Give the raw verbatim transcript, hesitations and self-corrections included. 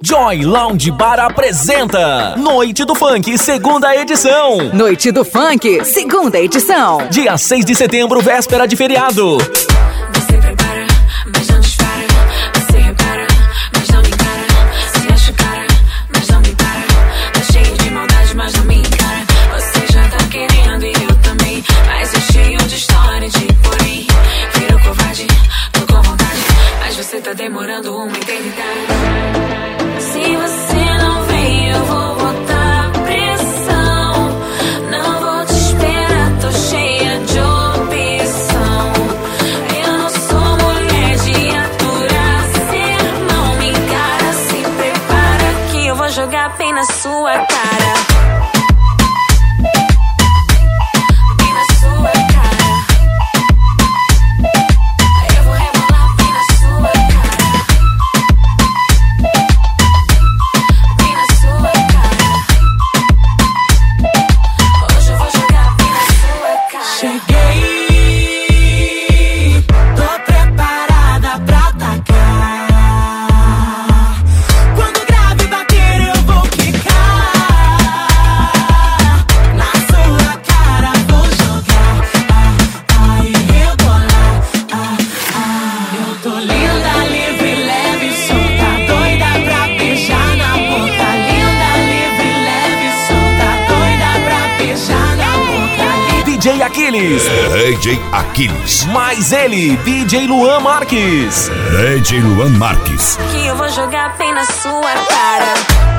Joy Lounge Bar apresenta Noite do Funk, segunda edição. Noite do Funk, segunda edição. Dia seis de setembro, véspera de feriado. Você prepara, mas não dispara. Você repara, mas não me encara. Você acha o cara, mas não me para. Tá cheio de maldade, mas não me encara. Você já tá querendo e eu também, mas é cheio de história de porém. Virou covarde, tô com vontade, mas você tá demorando uma eternidade. Se você não vem, eu vou botar pressão. Não vou te esperar, tô cheia de opção. Eu não sou mulher de aturar, cê não me encara. Se prepara que eu vou jogar bem na sua cara. Bem na sua cara. Eu vou rebolar bem na sua cara. Bem na sua cara. Hoje eu vou jogar bem na sua cara. Cheguei, tô preparada pra atacar. Quando o grave bater eu vou quicar. Na sua cara vou jogar. Ah, ah, e rebolar. Ah, ah. Eu tô linda, livre, leve, solta, doida pra beijar na boca. Linda, livre, leve, solta, doida pra beijar na boca. D J Aquiles, D J Aquiles, mais ele, D J Luan Marques. D J Luan Marques. Que eu vou jogar bem na sua cara.